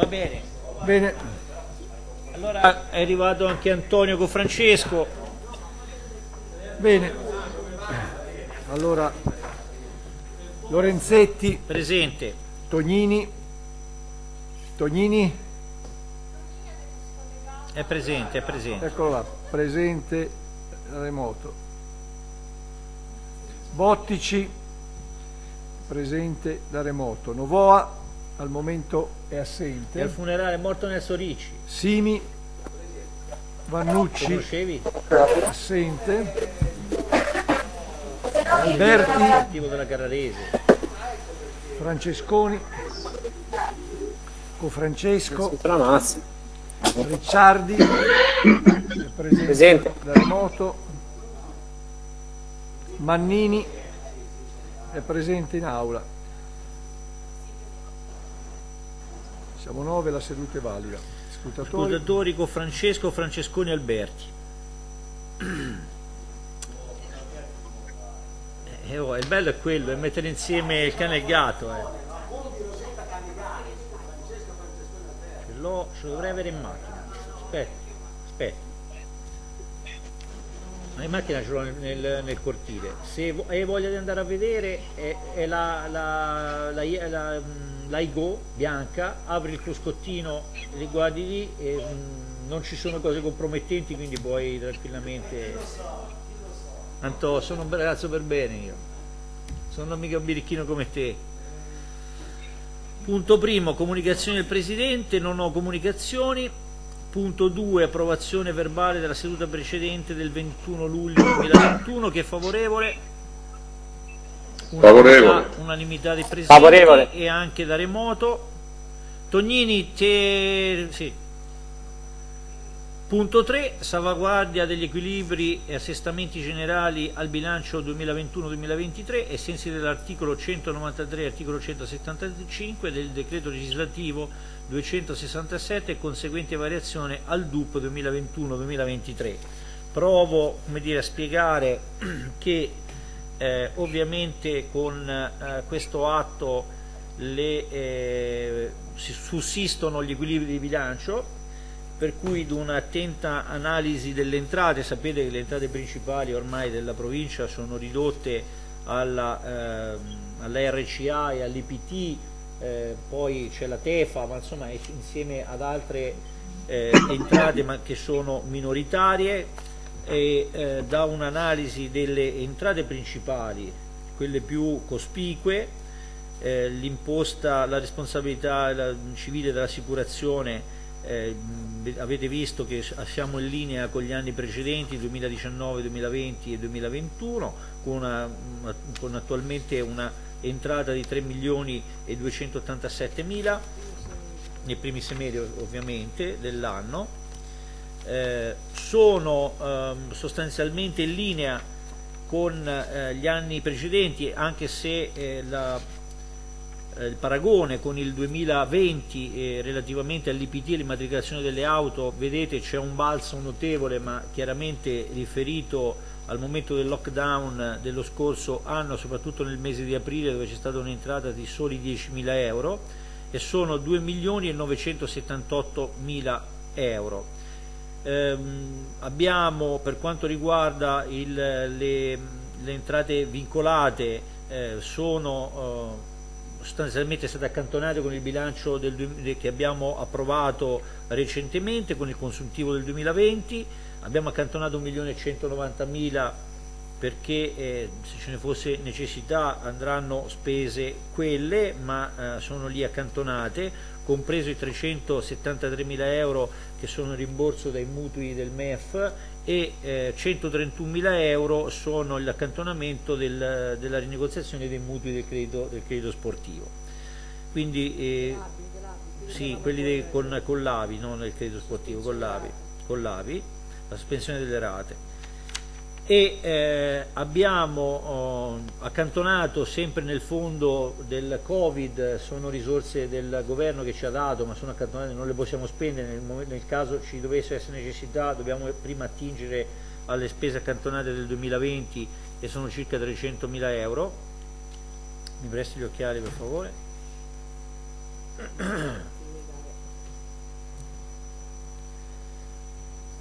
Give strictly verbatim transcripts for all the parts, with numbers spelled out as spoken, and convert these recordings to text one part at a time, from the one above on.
Va bene. Bene. Allora è arrivato anche Antonio con Francesco. Bene. Allora, Lorenzetti. Presente. Tognini. Tognini. È presente, è presente. Eccolo là, presente remoto. Bottici, presente da remoto. Novoa al momento è assente. E al funerale è morto Nelson Ricci. Simi, Vannucci, Conoscevi? assente. Berti, Attivo della Carrarese. Francesconi, Cofrancesco, Massi. Ricciardi, è presente, Presente. da remoto. Mannini è presente in aula. Siamo nove, la seduta è valida. Scrutatori. Scrutatori con Francesco, Francesconi, Alberti. Eh, oh, il bello è quello, è mettere insieme il cane e il gatto. Eh. Ce l'ho, ce lo dovrei avere in macchina. Aspetta, aspetta. Ma in macchina ce l'ho nel, nel, nel cortile. Se hai voglia di andare a vedere, è, è la, la, la, la, la, la Igo bianca, apri il cruscottino, li guardi lì e mh, non ci sono cose compromettenti, quindi puoi tranquillamente. Anto, sono un bel ragazzo per bene io, sono mica un birichino come te. Punto primo, comunicazioni del Presidente, non ho comunicazioni. Punto due, approvazione verbale della seduta precedente del ventuno luglio duemilaventuno, che è favorevole. Favorevole. Unanimità dei presenti Favorevole. E anche da remoto. Tognini, te... sì. Punto tre, salvaguardia degli equilibri e assestamenti generali al bilancio duemilaventuno duemilaventitré ai sensi dell'articolo centonovantatré e articolo centosettantacinque del decreto legislativo duecentosessantasette e conseguente variazione al D U P duemilaventuno duemilaventitré. Provo, come dire, a spiegare che eh, ovviamente con eh, questo atto le, eh, si sussistono gli equilibri di bilancio, per cui di un'attenta analisi delle entrate. Sapete che le entrate principali ormai della provincia sono ridotte alla, eh, all'R C A e all'I P T, eh, poi c'è la Tefa, ma insomma insieme ad altre eh, entrate ma che sono minoritarie, e eh, da un'analisi delle entrate principali, quelle più cospicue, eh, l'imposta, la responsabilità la, civile dell'assicurazione. Eh, avete visto che siamo in linea con gli anni precedenti, duemiladiciannove, duemilaventi e duemilaventuno, con, una, una, con attualmente una entrata di tre milioni e duecentottantasette mila nei primi sei mesi ovviamente dell'anno. Eh, sono eh, sostanzialmente in linea con eh, gli anni precedenti, anche se eh, la il paragone con il duemilaventi eh, relativamente all'I P T e l'immatricolazione delle auto, vedete c'è un balzo notevole, ma chiaramente riferito al momento del lockdown dello scorso anno, soprattutto nel mese di aprile, dove c'è stata un'entrata di soli diecimila euro, e sono due milioni e novecentosettantotto mila euro. Ehm, abbiamo, per quanto riguarda il, le, le entrate vincolate, eh, sono eh, sostanzialmente state accantonate con il bilancio del, che abbiamo approvato recentemente, con il consuntivo del duemilaventi. Abbiamo accantonato un milione e centonovantamila perché eh, se ce ne fosse necessità andranno spese quelle, ma eh, sono lì accantonate, compreso i trecentosettantatremila euro che sono il rimborso dai mutui del M E F, e eh, centotrentunomila euro sono l'accantonamento del, della rinegoziazione dei mutui del credito, del credito sportivo. Quindi eh, sì, quelli de, con, con l'A V I, non il credito sportivo, con l'A V I, con l'A V I, la sospensione delle rate. E eh, abbiamo oh, accantonato sempre nel fondo del Covid, sono risorse del governo che ci ha dato, ma sono accantonate, non le possiamo spendere, nel, momento, nel caso ci dovesse essere necessità dobbiamo prima attingere alle spese accantonate del duemilaventi, che sono circa trecentomila euro. Mi presti gli occhiali per favore?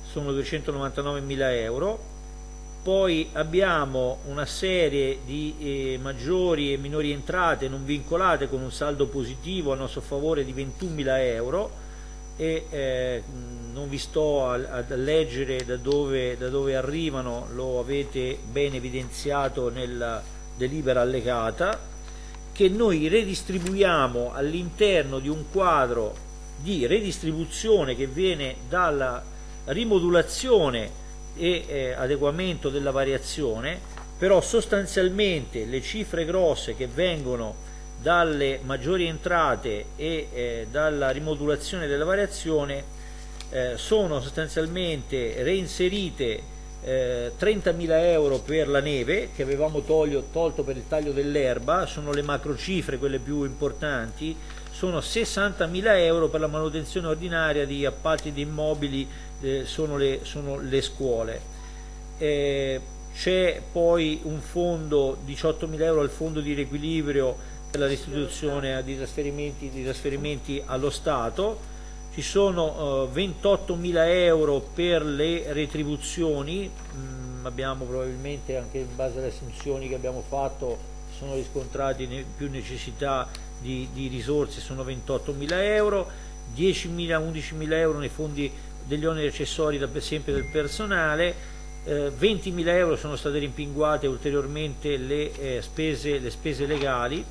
sono duecentonovantanovemila euro. Poi abbiamo una serie di eh, maggiori e minori entrate non vincolate con un saldo positivo a nostro favore di ventunomila euro, e eh, non vi sto a, a leggere da dove, da dove arrivano, lo avete ben evidenziato nella delibera allegata, che noi redistribuiamo all'interno di un quadro di redistribuzione che viene dalla rimodulazione e eh, adeguamento della variazione, però sostanzialmente le cifre grosse che vengono dalle maggiori entrate e eh, dalla rimodulazione della variazione eh, sono sostanzialmente reinserite eh, trentamila euro per la neve che avevamo toglio, tolto per il taglio dell'erba, sono le macro cifre quelle più importanti, sono sessantamila euro per la manutenzione ordinaria di appalti di immobili, eh, sono, le, sono le scuole. Eh, c'è poi un fondo, diciottomila euro al fondo di riequilibrio per la restituzione di trasferimenti, di trasferimenti allo Stato, ci sono eh, ventottomila euro per le retribuzioni, mm, abbiamo probabilmente anche in base alle assunzioni che abbiamo fatto sono riscontrati ne, più necessità di, di risorse, sono ventottomila euro, diecimila undicimila euro nei fondi degli oneri accessori da, sempre del personale, eh, ventimila euro sono state rimpinguate ulteriormente le, eh, spese, le spese legali,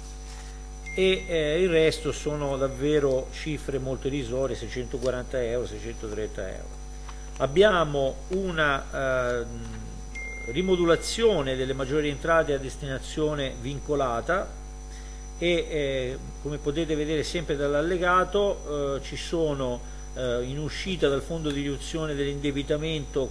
e eh, il resto sono davvero cifre molto irrisorie, seicentoquaranta euro, seicentotrenta euro. Abbiamo una eh, rimodulazione delle maggiori entrate a destinazione vincolata e eh, come potete vedere sempre dall'allegato eh, ci sono eh, in uscita dal fondo di riduzione dell'indebitamento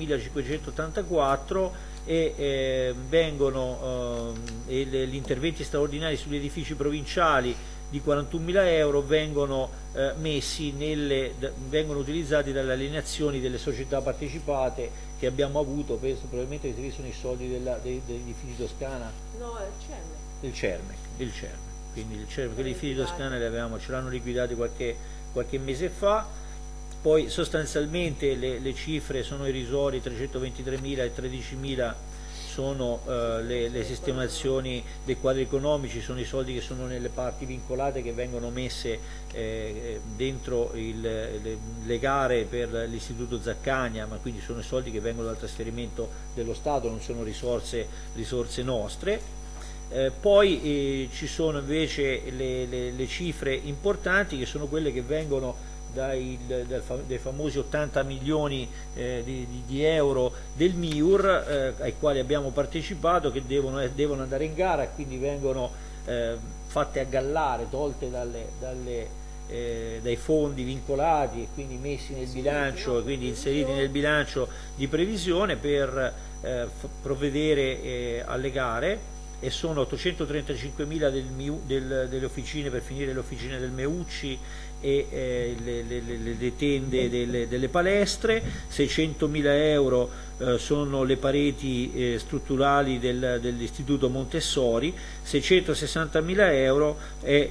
quattromilacinquecentottantaquattro e eh, vengono eh, gli interventi straordinari sugli edifici provinciali di quarantunomila euro vengono eh, messi nelle, vengono utilizzati dalle alienazioni delle società partecipate che abbiamo avuto, penso probabilmente che sono i soldi della, dei, degli edifici Toscana. No, è il CERMEC. Il CERMEC, il CERMEC. Quindi il CERMEC, quelli edifici Toscana li avevamo, ce l'hanno liquidati qualche, qualche mese fa. Poi sostanzialmente le, le cifre sono irrisorie, trecentoventitremila e tredicimila sono eh, le, le sistemazioni dei quadri economici, sono i soldi che sono nelle parti vincolate che vengono messe eh, dentro il, le, le gare per l'istituto Zaccagna, ma quindi sono i soldi che vengono dal trasferimento dello Stato, non sono risorse, risorse nostre. Eh, poi eh, ci sono invece le, le, le cifre importanti che sono quelle che vengono Dai, dai, dai famosi ottanta milioni eh, di, di euro del MIUR eh, ai quali abbiamo partecipato, che devono, eh, devono andare in gara e quindi vengono eh, fatte a gallare, tolte dalle, dalle, eh, dai fondi vincolati e quindi messi nel bilancio, quindi inseriti nel bilancio di previsione per eh, provvedere eh, alle gare, e sono ottocentotrentacinquemila del, del, delle officine per finire le officine del Meucci e eh, le, le, le, le tende delle, delle palestre, seicentomila euro eh, sono le pareti eh, strutturali del, dell'istituto Montessori, seicentosessantamila euro è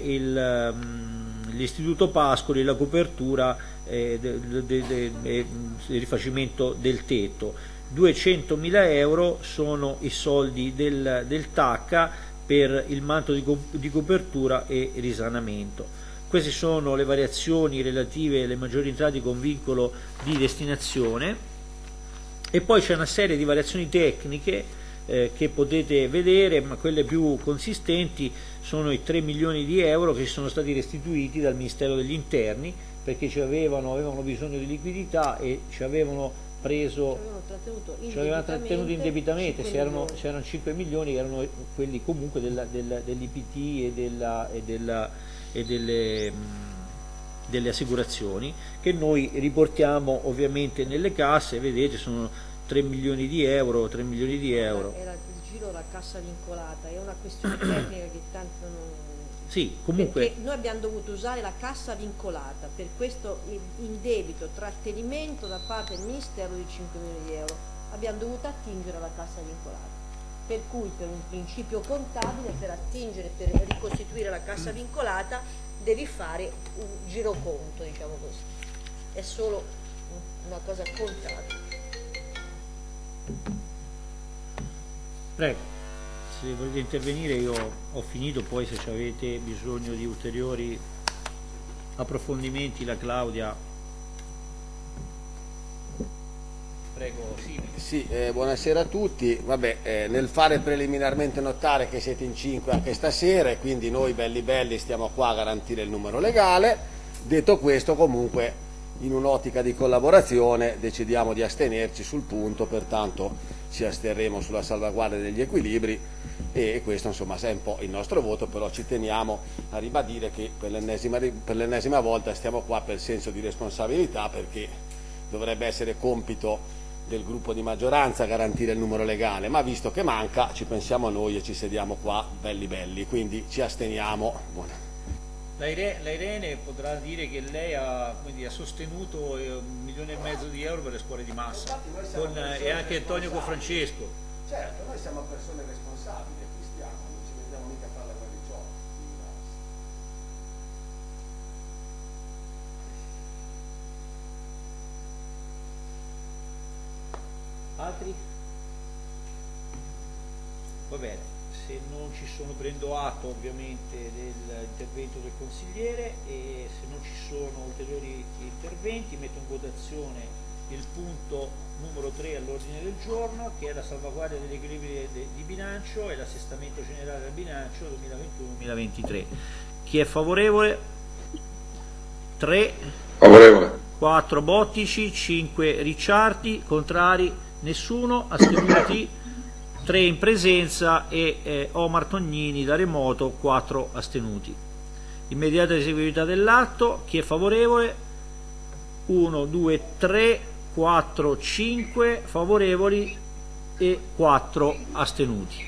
l'istituto Pascoli, la copertura e eh, il rifacimento del tetto. duecentomila euro sono i soldi del, del Tacca per il manto di, di copertura e risanamento. Queste sono le variazioni relative alle maggiori entrate con vincolo di destinazione, e poi c'è una serie di variazioni tecniche eh, che potete vedere, ma quelle più consistenti sono i tre milioni di euro che sono stati restituiti dal Ministero degli Interni perché ci avevano, avevano bisogno di liquidità e ci avevano preso, ci avevano trattenuto indebitamente, c'erano cinque milioni che erano quelli comunque dell'I P T e, della, e, della, e delle, delle assicurazioni che noi riportiamo ovviamente nelle casse. Vedete, sono tre milioni di euro, tre milioni di euro. Era il giro della cassa vincolata, è una questione tecnica che tanto non... Sì, comunque... Perché noi abbiamo dovuto usare la cassa vincolata per questo indebito trattenimento da parte del Ministero di cinque milioni di euro, abbiamo dovuto attingere alla cassa vincolata, per cui per un principio contabile, per attingere, per ricostituire la cassa vincolata devi fare un giroconto, diciamo così, è solo una cosa contabile. Prego, se volete intervenire io ho finito, poi se avete bisogno di ulteriori approfondimenti la Claudia. Prego, sì. Sì, eh, buonasera a tutti. Vabbè, eh, nel fare preliminarmente notare che siete in cinque anche stasera e quindi noi belli belli stiamo qua a garantire il numero legale. Detto questo, comunque in un'ottica di collaborazione decidiamo di astenerci sul punto, pertanto ci asterremo sulla salvaguardia degli equilibri e questo insomma è un po' il nostro voto, però ci teniamo a ribadire che per l'ennesima, per l'ennesima volta stiamo qua per senso di responsabilità, perché dovrebbe essere compito del gruppo di maggioranza garantire il numero legale, ma visto che manca ci pensiamo noi e ci sediamo qua belli belli, quindi ci asteniamo. Buona. La Irene potrà dire che lei ha, quindi, ha sostenuto un milione e mezzo di euro per le scuole di massa, con, e anche Antonio Confrancesco. Certo, noi siamo persone responsabili, qui stiamo, non ci vediamo mica a fare la guerra di ciò. Altri? Va bene, se non ci sono, prendo atto ovviamente dell'intervento del consigliere e se non ci sono ulteriori interventi metto in votazione il punto numero tre all'ordine del giorno, che è la salvaguardia degli equilibri di bilancio e l'assestamento generale del bilancio duemilaventuno duemilaventitré. Chi è favorevole? tre. Favorevole. quattro Bottici, cinque Ricciardi, contrari nessuno, astenuti tre in presenza e eh, Omar Tognini da remoto, quattro astenuti. Immediata eseguibilità dell'atto. Chi è favorevole? uno, due, tre, quattro, cinque favorevoli e quattro astenuti.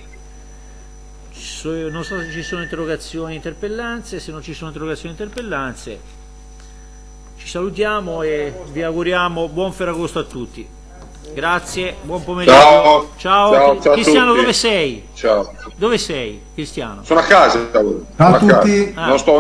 Non so se ci sono interrogazioni e interpellanze. Se non ci sono interrogazioni e interpellanze ci salutiamo e vi auguriamo buon Ferragosto a tutti. Grazie, buon pomeriggio. Ciao, ciao, ciao, ciao Cristiano, a tutti. dove sei? Ciao. Dove sei, Cristiano? Sono a casa. Ciao a tutti. Non sto